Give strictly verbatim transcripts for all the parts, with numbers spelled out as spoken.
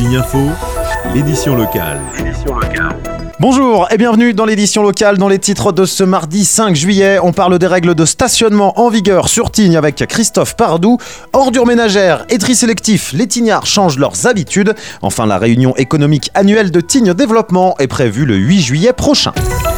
Tignes Info, l'édition locale. Bonjour et bienvenue dans l'édition locale. Dans les titres de ce mardi cinq juillet, on parle des règles de stationnement en vigueur sur Tignes avec Christophe Pardoux. Ordures ménagères et tri sélectif, les Tignards changent leurs habitudes. Enfin, la réunion économique annuelle de Tignes Développement est prévue le huit juillet prochain.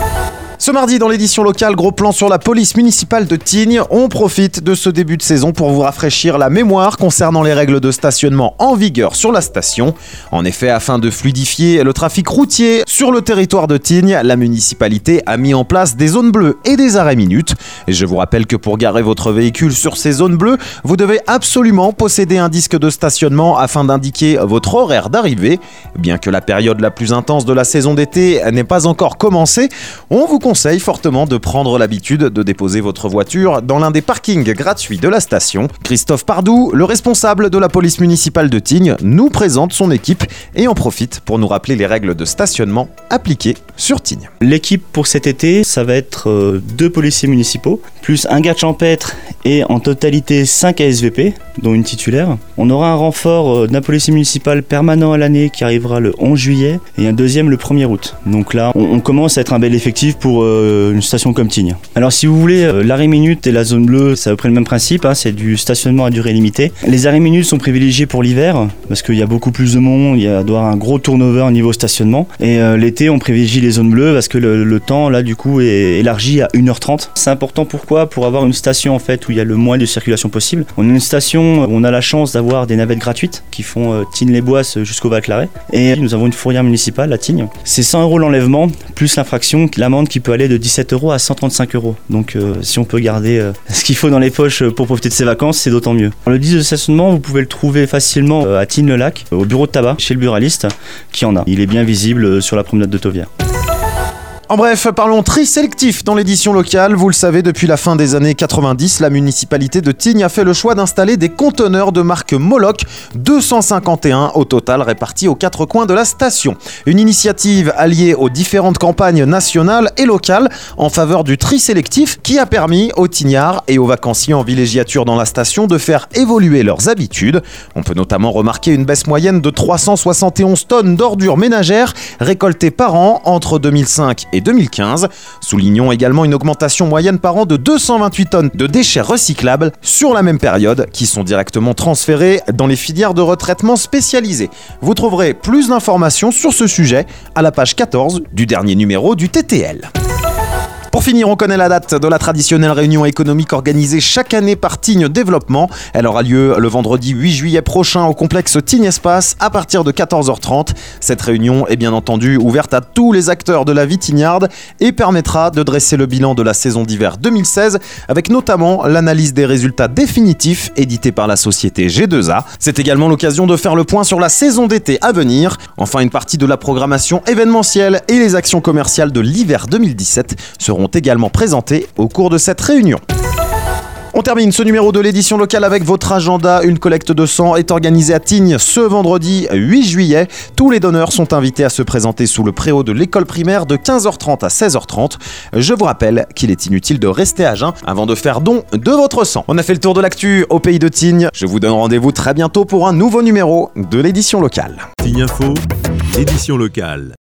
Ce mardi, dans l'édition locale, gros plan sur la police municipale de Tignes. On profite de ce début de saison pour vous rafraîchir la mémoire concernant les règles de stationnement en vigueur sur la station. En effet, afin de fluidifier le trafic routier sur le territoire de Tignes, la municipalité a mis en place des zones bleues et des arrêts minutes. Et je vous rappelle que pour garer votre véhicule sur ces zones bleues, vous devez absolument posséder un disque de stationnement afin d'indiquer votre horaire d'arrivée. Bien que la période la plus intense de la saison d'été n'ait pas encore commencé, on vous conseille fortement de prendre l'habitude de déposer votre voiture dans l'un des parkings gratuits de la station. Christophe Pardoux, le responsable de la police municipale de Tignes, nous présente son équipe et en profite pour nous rappeler les règles de stationnement appliquées sur Tignes. L'équipe pour cet été, ça va être euh, deux policiers municipaux, plus un garde champêtre et en totalité cinq A S V P, dont une titulaire. On aura un renfort euh, d'un policier municipal permanent à l'année qui arrivera le onze juillet et un deuxième le premier août. Donc là, on, on commence à être un bel effectif pour euh, une station comme Tignes. Alors si vous voulez, euh, l'arrêt minute et la zone bleue, c'est à peu près le même principe, hein, c'est du stationnement à durée limitée. Les arrêts minutes sont privilégiés pour l'hiver, parce qu'il y a beaucoup plus de monde, il y a, doit y avoir un gros turnover au niveau stationnement. Et euh, l'été, on privilégie les zones bleues parce que le, le temps, là, du coup, est élargi à une heure trente. C'est important, pourquoi ? Pour avoir une station, en fait, où il y a le moins de circulation possible. On a une station où on a la chance d'avoir des navettes gratuites qui font euh, Tignes-les-Boisses jusqu'au Val-Claret. Et nous avons une fourrière municipale à Tignes. C'est cent euros l'enlèvement, plus l'infraction, l'amende qui peut aller de dix-sept euros à cent trente-cinq euros. Donc euh, si on peut garder euh, ce qu'il faut dans les poches pour profiter de ses vacances, c'est d'autant mieux. Le disque de stationnement, vous pouvez le trouver facilement euh, à Tignes-le-Lac, au bureau de tabac, chez le buraliste, qui en a. Il est bien visible euh, sur la promenade de Tauvière. En bref, parlons tri sélectif dans l'édition locale. Vous le savez, depuis la fin des années quatre-vingt-dix, la municipalité de Tignes a fait le choix d'installer des conteneurs de marque Moloc, deux cent cinquante et un au total répartis aux quatre coins de la station. Une initiative alliée aux différentes campagnes nationales et locales en faveur du tri sélectif qui a permis aux Tignards et aux vacanciers en villégiature dans la station de faire évoluer leurs habitudes. On peut notamment remarquer une baisse moyenne de trois cent soixante et onze tonnes d'ordures ménagères récoltées par an entre deux mille cinq et deux mille quinze. Soulignons également une augmentation moyenne par an de deux cent vingt-huit tonnes de déchets recyclables sur la même période qui sont directement transférés dans les filières de retraitement spécialisées. Vous trouverez plus d'informations sur ce sujet à la page quatorze du dernier numéro du T T L. Pour finir, on connaît la date de la traditionnelle réunion économique organisée chaque année par Tignes Développement. Elle aura lieu le vendredi huit juillet prochain au complexe Tignes Espace à partir de quatorze heures trente. Cette réunion est bien entendu ouverte à tous les acteurs de la vie tignarde et permettra de dresser le bilan de la saison d'hiver deux mille seize avec notamment l'analyse des résultats définitifs édités par la société G deux A. C'est également l'occasion de faire le point sur la saison d'été à venir. Enfin, une partie de la programmation événementielle et les actions commerciales de l'hiver deux mille dix-sept seront également présentés au cours de cette réunion. On termine ce numéro de l'édition locale avec votre agenda. Une collecte de sang est organisée à Tignes ce vendredi huit juillet. Tous les donneurs sont invités à se présenter sous le préau de l'école primaire de quinze heures trente à seize heures trente. Je vous rappelle qu'il est inutile de rester à jeun avant de faire don de votre sang. On a fait le tour de l'actu au pays de Tignes. Je vous donne rendez-vous très bientôt pour un nouveau numéro de l'édition locale. Tignes Info, l'édition locale.